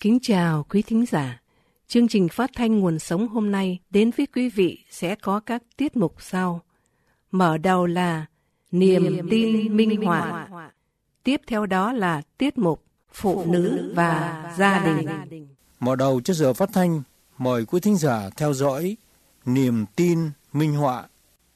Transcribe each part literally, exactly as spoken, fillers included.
Kính chào quý thính giả. Chương trình phát thanh Nguồn Sống hôm nay đến với quý vị sẽ có các tiết mục sau. Mở đầu là Niềm, Niềm tin, tin minh họa. Tiếp theo đó là tiết mục Phụ nữ và gia đình. Mở đầu cho giờ phát thanh, mời quý thính giả theo dõi Niềm tin minh họa.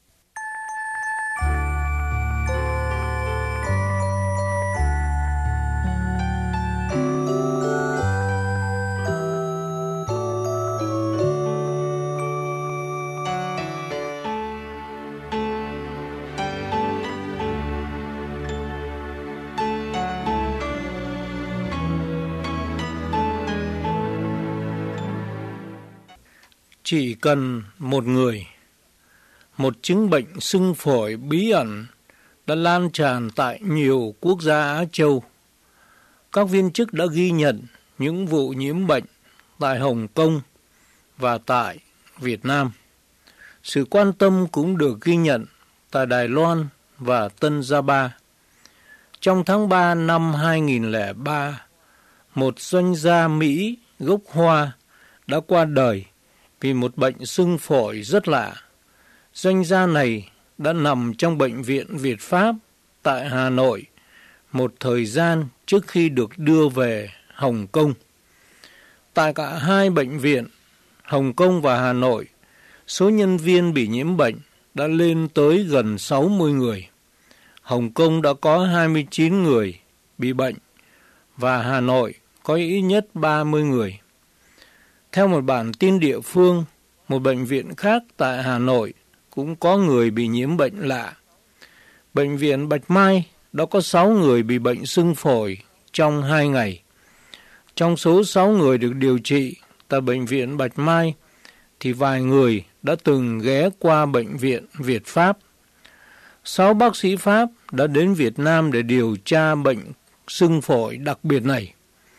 Chỉ cần một người, một chứng bệnh sưng phổi bí ẩn đã lan tràn tại nhiều quốc gia Á Châu. Các viên chức đã ghi nhận những vụ nhiễm bệnh tại Hồng Kông và tại Việt Nam. Sự quan tâm cũng được ghi nhận tại Đài Loan và Tân Gia-ba. Trong tháng ba năm hai nghìn không trăm lẻ ba, một doanh gia Mỹ gốc Hoa đã qua đời vì một bệnh sưng phổi rất lạ. Doanh gia này đã nằm trong bệnh viện Việt Pháp tại Hà Nội một thời gian trước khi được đưa về Hồng Kông. Tại cả hai bệnh viện, Hồng Kông và Hà Nội, số nhân viên bị nhiễm bệnh đã lên tới gần sáu mươi người. Hồng Kông đã có hai mươi chín người bị bệnh và Hà Nội có ít nhất ba mươi người. Theo một bản tin địa phương, một bệnh viện khác tại Hà Nội cũng có người bị nhiễm bệnh lạ. Bệnh viện Bạch Mai đã có sáu người bị bệnh sưng phổi trong hai ngày. Trong số sáu người được điều trị tại bệnh viện Bạch Mai, thì vài người đã từng ghé qua bệnh viện Việt Pháp. Sáu bác sĩ Pháp đã đến Việt Nam để điều tra bệnh sưng phổi đặc biệt này.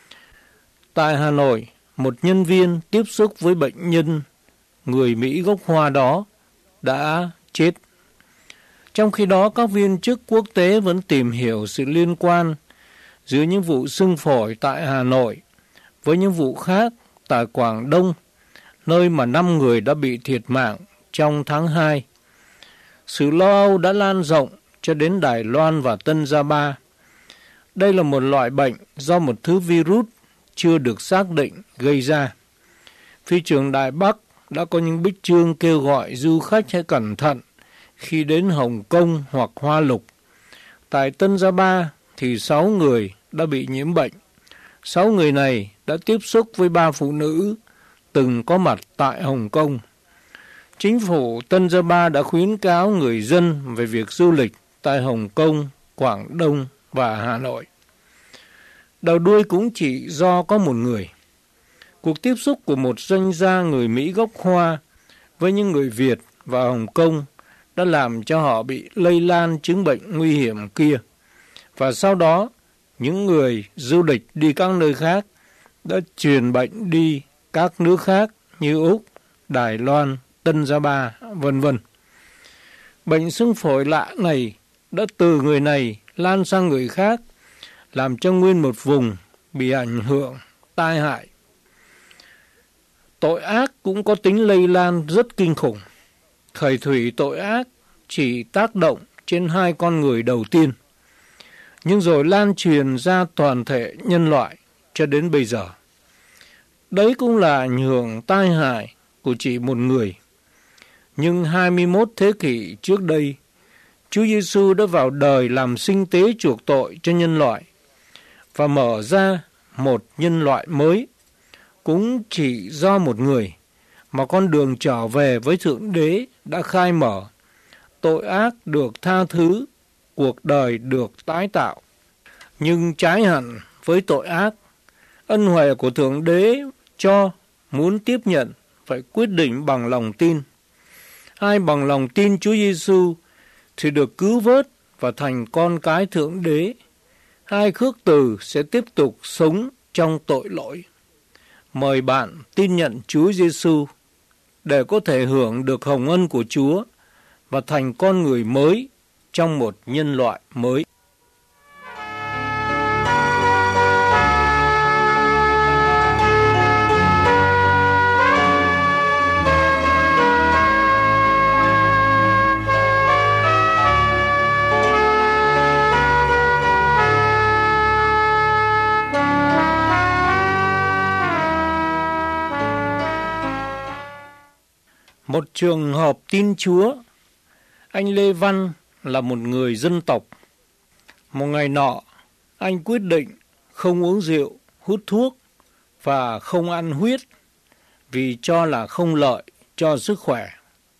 Tại Hà Nội, một nhân viên tiếp xúc với bệnh nhân người Mỹ gốc Hoa đó đã chết. Trong khi đó, các viên chức quốc tế vẫn tìm hiểu sự liên quan giữa những vụ sưng phổi tại Hà Nội với những vụ khác tại Quảng Đông, nơi mà năm người đã bị thiệt mạng trong tháng hai. Sự lo âu đã lan rộng cho đến Đài Loan và Tân Gia-ba. Đây là một loại bệnh do một thứ virus chưa được xác định gây ra. Phi trường Đài Bắc đã có những bích chương kêu gọi du khách hãy cẩn thận khi đến Hồng Kông hoặc Hoa Lục. Tại Tân Gia-ba thì sáu người đã bị nhiễm bệnh. Sáu người này đã tiếp xúc với ba phụ nữ từng có mặt tại Hồng Kông. Chính phủ Tân Gia-ba đã khuyến cáo người dân về việc du lịch tại Hồng Kông, Quảng Đông và Hà Nội. Đầu đuôi cũng chỉ do có một người. Cuộc tiếp xúc của một doanh gia người Mỹ gốc Hoa với những người Việt và Hồng Kông đã làm cho họ bị lây lan chứng bệnh nguy hiểm kia. Và sau đó, những người du lịch đi các nơi khác đã truyền bệnh đi các nước khác như Úc, Đài Loan, Tân Gia-ba, vân vân. Bệnh sưng phổi lạ này đã từ người này lan sang người khác, làm cho nguyên một vùng bị ảnh hưởng, tai hại. Tội ác cũng có tính lây lan rất kinh khủng. Khởi thủy tội ác chỉ tác động trên hai con người đầu tiên, nhưng rồi lan truyền ra toàn thể nhân loại cho đến bây giờ. Đấy cũng là ảnh hưởng tai hại của chỉ một người. Nhưng hai mươi mốt thế kỷ trước đây, Chúa Giêsu đã vào đời làm sinh tế chuộc tội cho nhân loại và mở ra một nhân loại mới. Cũng chỉ do một người mà con đường trở về với Thượng Đế đã khai mở. Tội ác được tha thứ, cuộc đời được tái tạo. Nhưng trái hẳn với tội ác, ân huệ của Thượng Đế cho muốn tiếp nhận phải quyết định bằng lòng tin. Ai bằng lòng tin Chúa Giêsu thì được cứu vớt và thành con cái Thượng Đế. Ai khước từ sẽ tiếp tục sống trong tội lỗi. Mời bạn tin nhận Chúa Giêsu để có thể hưởng được hồng ân của Chúa và thành con người mới trong một nhân loại mới. Một trường hợp tin Chúa. Anh Lê Văn là một người dân tộc. Một ngày nọ, anh quyết định không uống rượu, hút thuốc và không ăn huyết vì cho là không lợi cho sức khỏe.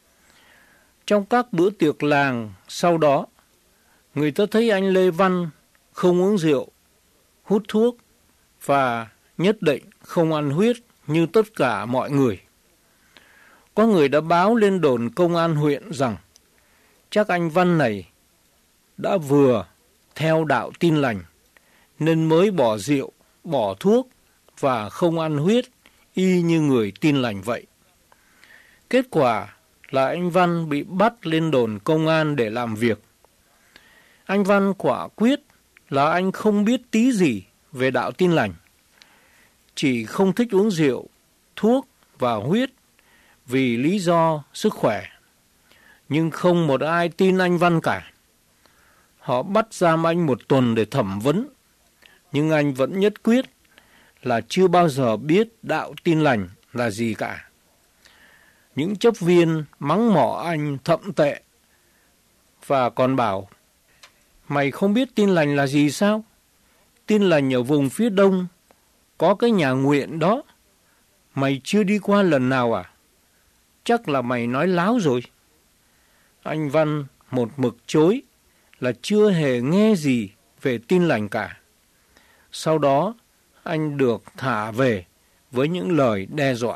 Trong các bữa tiệc làng sau đó, người ta thấy anh Lê Văn không uống rượu, hút thuốc và nhất định không ăn huyết như tất cả mọi người. Có người đã báo lên đồn công an huyện rằng chắc anh Văn này đã vừa theo đạo Tin Lành nên mới bỏ rượu, bỏ thuốc và không ăn huyết y như người Tin Lành vậy. Kết quả là anh Văn bị bắt lên đồn công an để làm việc. Anh Văn quả quyết là anh không biết tí gì về đạo Tin Lành, chỉ không thích uống rượu, thuốc và huyết vì lý do sức khỏe. Nhưng không một ai tin anh Văn cả. Họ bắt giam anh một tuần để thẩm vấn, nhưng anh vẫn nhất quyết là chưa bao giờ biết đạo Tin Lành là gì cả. Những chấp viên mắng mỏ anh thậm tệ và còn bảo: mày không biết Tin Lành là gì sao? Tin Lành ở vùng phía đông có cái nhà nguyện đó, mày chưa đi qua lần nào à? Chắc là mày nói láo rồi. Anh Văn một mực chối là chưa hề nghe gì về Tin Lành cả. Sau đó anh được thả về với những lời đe dọa.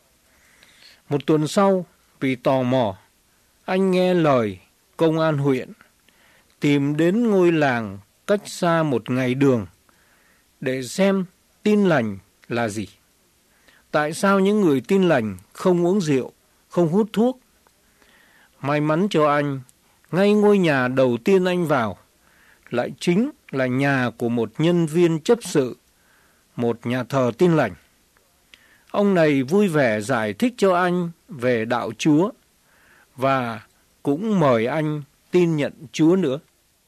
Một tuần sau, vì tò mò, anh nghe lời công an huyện tìm đến ngôi làng cách xa một ngày đường để xem Tin Lành là gì. Tại sao những người Tin Lành không uống rượu, không hút thuốc? May mắn cho anh, ngay ngôi nhà đầu tiên anh vào lại chính là nhà của một nhân viên chấp sự, một nhà thờ Tin Lành. Ông này vui vẻ giải thích cho anh về đạo Chúa và cũng mời anh tin nhận Chúa nữa.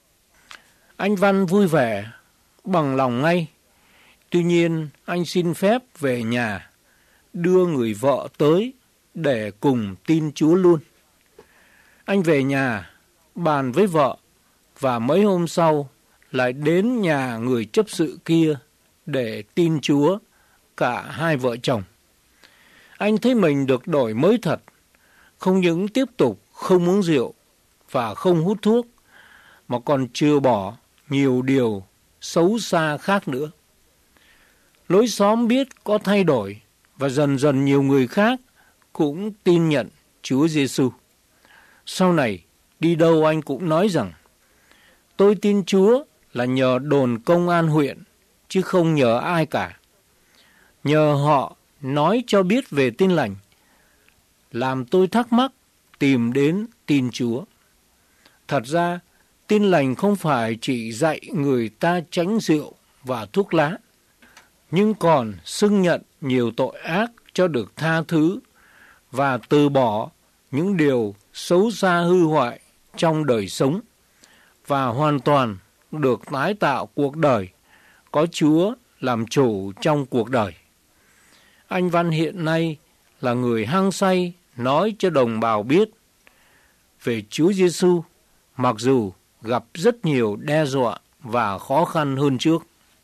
Anh Văn vui vẻ, bằng lòng ngay. Tuy nhiên, anh xin phép về nhà, đưa người vợ tới để cùng tin Chúa luôn. Anh về nhà, bàn với vợ và mấy hôm sau lại đến nhà người chấp sự kia để tin Chúa, cả hai vợ chồng. Anh thấy mình được đổi mới thật, không những tiếp tục không uống rượu và không hút thuốc, mà còn chừa bỏ nhiều điều xấu xa khác nữa. Lối xóm biết có thay đổi và dần dần nhiều người khác cũng tin nhận Chúa Giêsu. Sau này, đi đâu anh cũng nói rằng: tôi tin Chúa là nhờ đồn công an huyện, chứ không nhờ ai cả. Nhờ họ nói cho biết về Tin Lành, làm tôi thắc mắc tìm đến tin Chúa. Thật ra, Tin Lành không phải chỉ dạy người ta tránh rượu và thuốc lá, nhưng còn xưng nhận nhiều tội ác cho được tha thứ và từ bỏ những điều xấu xa hư hoại trong đời sống và hoàn toàn được tái tạo cuộc đời, có Chúa làm chủ trong cuộc đời. Anh Văn hiện nay là người hăng say nói cho đồng bào biết về Chúa Giêsu, mặc dù gặp rất nhiều đe dọa và khó khăn hơn trước.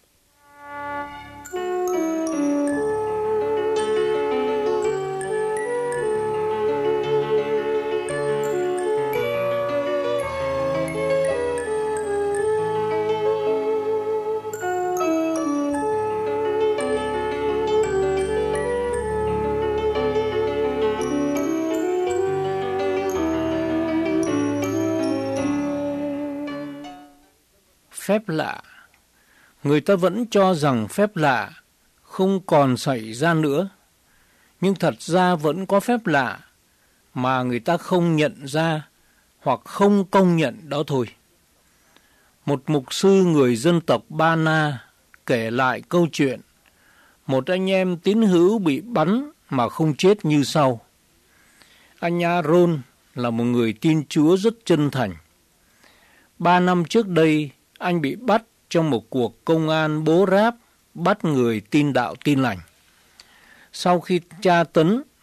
Phép lạ. Người ta vẫn cho rằng phép lạ không còn xảy ra nữa, nhưng thật ra vẫn có phép lạ mà người ta không nhận ra hoặc không công nhận đó thôi. Một mục sư người dân tộc Ba Na kể lại câu chuyện một anh em tín hữu bị bắn mà không chết như sau. Anh Aaron là một người tin Chúa rất chân thành. Ba năm trước đây, anh bị bắt trong một cuộc công an bố ráp bắt người tin đạo Tin Lành. Sau khi tra tấn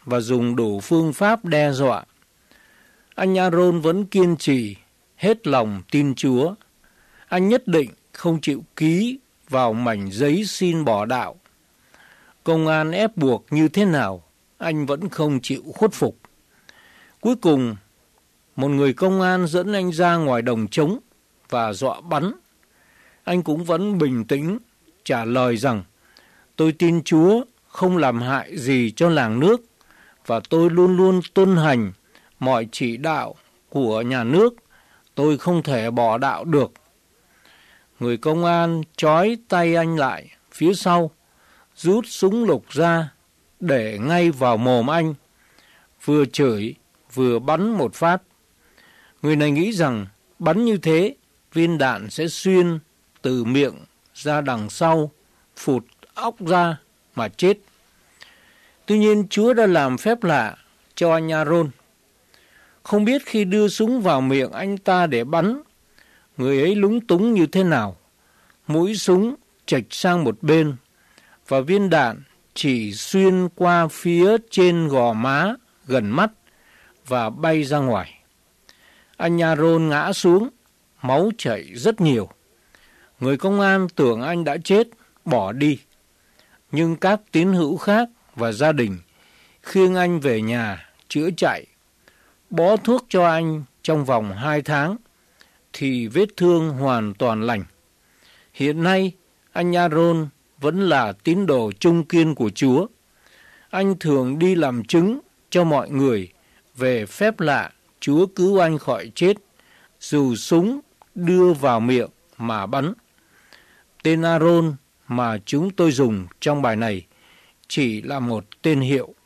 và dùng đủ phương pháp đe dọa. Anh Aaron vẫn kiên trì, hết lòng tin Chúa. Anh nhất định không chịu ký vào mảnh giấy xin bỏ đạo. Công an ép buộc như thế nào, anh vẫn không chịu khuất phục. Cuối cùng, một người công an dẫn anh ra ngoài đồng trống và dọa bắn. Anh cũng vẫn bình tĩnh trả lời rằng: tôi tin Chúa không làm hại gì cho làng nước, và tôi luôn luôn tuân hành mọi chỉ đạo của nhà nước. Tôi không thể bỏ đạo được. Người công an trói tay anh lại phía sau, rút súng lục ra để ngay vào mồm anh, vừa chửi vừa bắn một phát. Người này nghĩ rằng bắn như thế, viên đạn sẽ xuyên từ miệng ra đằng sau, phụt óc ra mà chết. Tuy nhiên Chúa đã làm phép lạ cho anh Aaron. Không biết khi đưa súng vào miệng anh ta để bắn, người ấy lúng túng như thế nào. Mũi súng chệch sang một bên, và viên đạn chỉ xuyên qua phía trên gò má gần mắt và bay ra ngoài. Anh Aaron ngã xuống, máu chảy rất nhiều. Người công an tưởng anh đã chết, bỏ đi. Nhưng các tín hữu khác và gia đình khiêng anh về nhà chữa chạy, bó thuốc cho anh trong vòng hai tháng, thì vết thương hoàn toàn lành. Hiện nay, anh Aaron vẫn là tín đồ trung kiên của Chúa. Anh thường đi làm chứng cho mọi người về phép lạ Chúa cứu anh khỏi chết, dù súng đưa vào miệng mà bắn. Tên Aaron mà chúng tôi dùng trong bài này chỉ là một tên hiệu.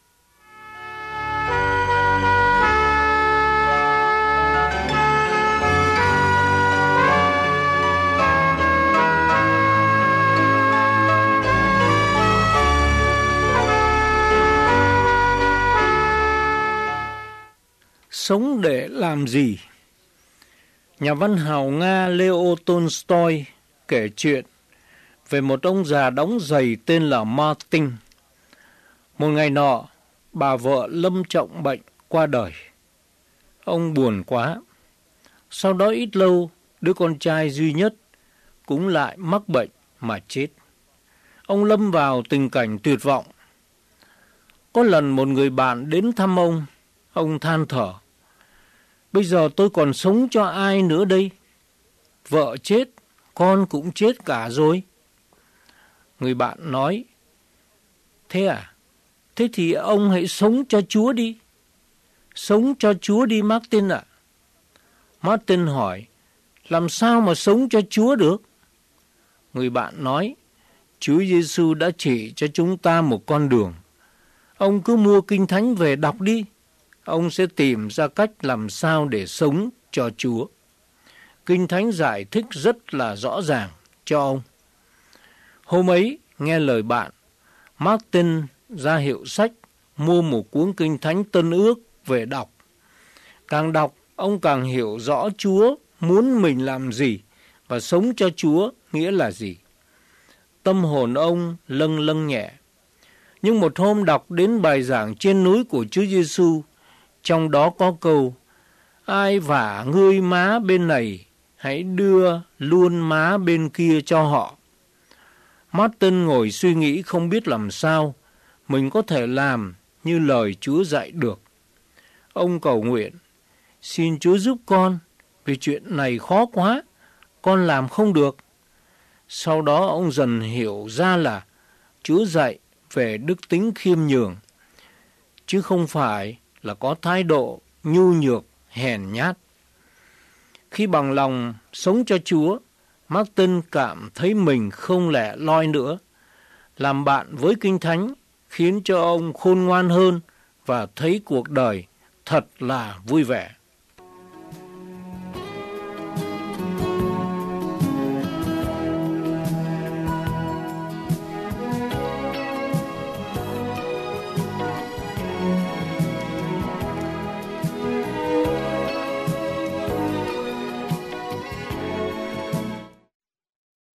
Sống để làm gì? Nhà văn hào Nga Leo Tolstoy kể chuyện về một ông già đóng giày tên là Martin. Một ngày nọ, bà vợ lâm trọng bệnh qua đời. Ông buồn quá. Sau đó ít lâu, đứa con trai duy nhất cũng lại mắc bệnh mà chết. Ông lâm vào tình cảnh tuyệt vọng. Có lần một người bạn đến thăm ông, ông than thở: bây giờ tôi còn sống cho ai nữa đây? Vợ chết, con cũng chết cả rồi. Người bạn nói: thế à? Thế thì ông hãy sống cho Chúa đi. Sống cho Chúa đi Martin ạ. À. Martin hỏi: làm sao mà sống cho Chúa được? Người bạn nói: Chúa Giêsu đã chỉ cho chúng ta một con đường. Ông cứ mua kinh thánh về đọc đi. Ông sẽ tìm ra cách làm sao để sống cho Chúa. Kinh thánh giải thích rất là rõ ràng cho ông. Hôm ấy, nghe lời bạn, Martin ra hiệu sách, mua một cuốn kinh thánh Tân Ước về đọc. Càng đọc, ông càng hiểu rõ Chúa muốn mình làm gì và sống cho Chúa nghĩa là gì. Tâm hồn ông lâng lâng nhẹ. Nhưng một hôm đọc đến bài giảng trên núi của Chúa Giêsu, trong đó có câu: ai vả ngươi má bên này, hãy đưa luôn má bên kia cho họ. Martin ngồi suy nghĩ không biết làm sao mình có thể làm như lời Chúa dạy được. Ông cầu nguyện: xin Chúa giúp con, vì chuyện này khó quá, con làm không được. Sau đó ông dần hiểu ra là Chúa dạy về đức tính khiêm nhường, chứ không phải là có thái độ nhu nhược, hèn nhát. Khi bằng lòng sống cho Chúa, Martin cảm thấy mình không lẻ loi nữa. Làm bạn với Kinh Thánh khiến cho ông khôn ngoan hơn và thấy cuộc đời thật là vui vẻ.